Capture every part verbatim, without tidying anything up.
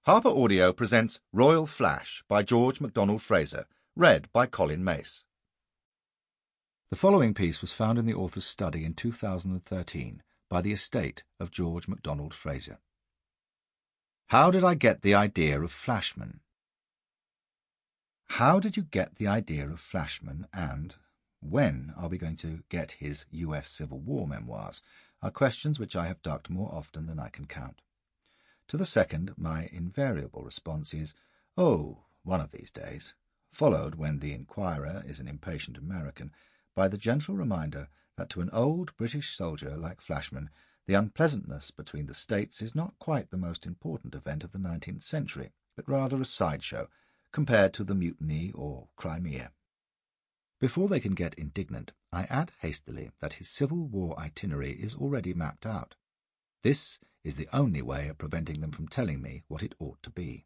Harper Audio presents Royal Flash by George MacDonald Fraser, read by Colin Mace. The following piece was found in the author's study in two thousand thirteen by the estate of George MacDonald Fraser. How did I get the idea of Flashman? How did you get the idea of Flashman, and when are we going to get his U S Civil War memoirs, are questions which I have ducked more often than I can count. To the second, my invariable response is, oh, one of these days, followed, when the inquirer is an impatient American, by the gentle reminder that to an old British soldier like Flashman, the unpleasantness between the states is not quite the most important event of the nineteenth century, but rather a sideshow, compared to the Mutiny or Crimea. Before they can get indignant, I add hastily that his Civil War itinerary is already mapped out. This is the only way of preventing them from telling me what it ought to be.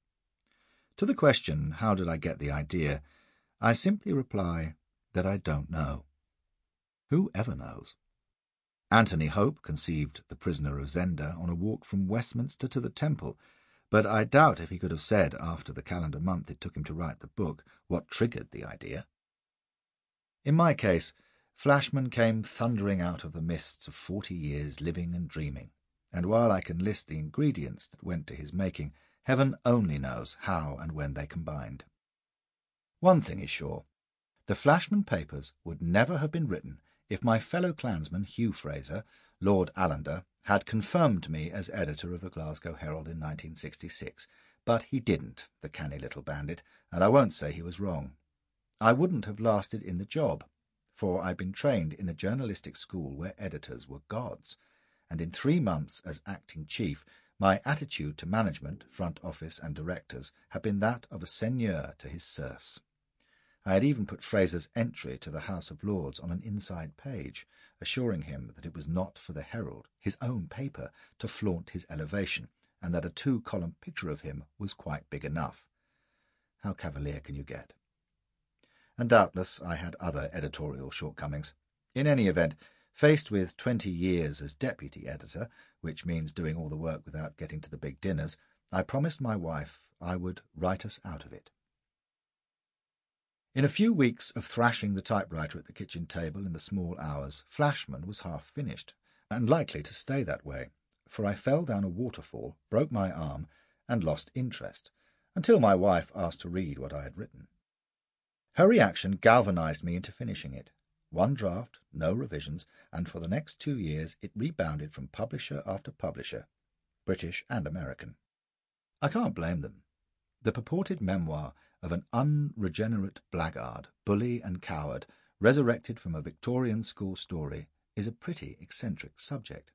To the question, how did I get the idea, I simply reply that I don't know. Who ever knows? Anthony Hope conceived The Prisoner of Zenda on a walk from Westminster to the Temple, but I doubt if he could have said, after the calendar month it took him to write the book, what triggered the idea. In my case, Flashman came thundering out of the mists of forty years living and dreaming, and while I can list the ingredients that went to his making, heaven only knows how and when they combined. One thing is sure, the Flashman papers would never have been written if my fellow clansman Hugh Fraser, Lord Allender, had confirmed me as editor of the Glasgow Herald in nineteen sixty-six, but he didn't, the canny little bandit, and I won't say he was wrong. I wouldn't have lasted in the job, for I'd been trained in a journalistic school where editors were gods, and in three months as acting chief, my attitude to management, front office and directors had been that of a seigneur to his serfs. I had even put Fraser's entry to the House of Lords on an inside page, assuring him that it was not for the Herald, his own paper, to flaunt his elevation, and that a two-column picture of him was quite big enough. How cavalier can you get? And doubtless I had other editorial shortcomings. In any event, faced with twenty years as deputy editor, which means doing all the work without getting to the big dinners, I promised my wife I would write us out of it. In a few weeks of thrashing the typewriter at the kitchen table in the small hours, Flashman was half finished, and likely to stay that way, for I fell down a waterfall, broke my arm, and lost interest, until my wife asked to read what I had written. Her reaction galvanized me into finishing it. One draft, no revisions, and for the next two years it rebounded from publisher after publisher, British and American. I can't blame them. The purported memoir of an unregenerate blackguard, bully and coward, resurrected from a Victorian school story, is a pretty eccentric subject.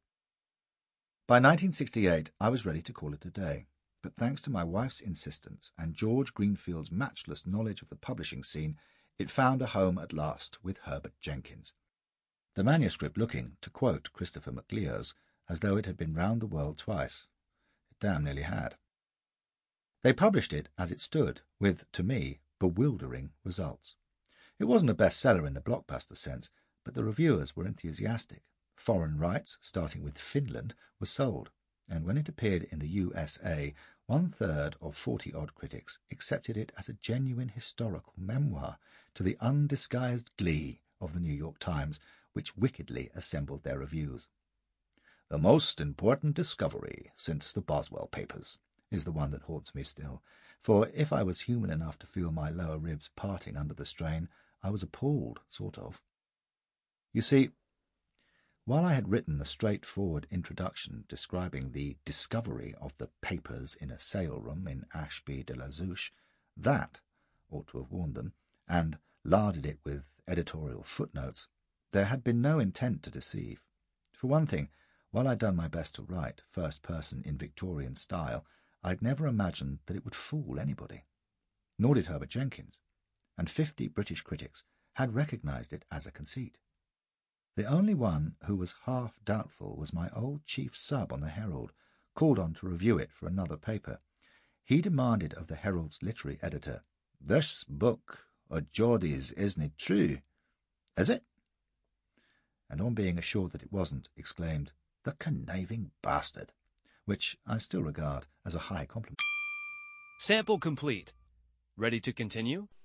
By nineteen sixty-eight I was ready to call it a day, but thanks to my wife's insistence and George Greenfield's matchless knowledge of the publishing scene, it found a home at last with Herbert Jenkins, the manuscript looking, to quote Christopher McLeose, as though it had been round the world twice. It damn nearly had. They published it as it stood, with, to me, bewildering results. It wasn't a bestseller in the blockbuster sense, but the reviewers were enthusiastic. Foreign rights, starting with Finland, were sold, and when it appeared in the U S A, one-third of forty-odd critics accepted it as a genuine historical memoir, to the undisguised glee of the New York Times, which wickedly assembled their reviews. "The most important discovery since the Boswell papers," is the one that haunts me still, for if I was human enough to feel my lower ribs parting under the strain, I was appalled, sort of. You see, while I had written a straightforward introduction describing the discovery of the papers in a sale-room in Ashby de la Zouche, that ought to have warned them, and larded it with editorial footnotes, there had been no intent to deceive. For one thing, while I'd done my best to write first person in Victorian style, I'd never imagined that it would fool anybody. Nor did Herbert Jenkins, and fifty British critics had recognized it as a conceit. The only one who was half doubtful was my old chief sub on the Herald, called on to review it for another paper. He demanded of the Herald's literary editor, "This book o' Geordie's isn't true, is it?" And on being assured that it wasn't, exclaimed, "The conniving bastard! which I still regard as a high compliment. Sample complete. Ready to continue?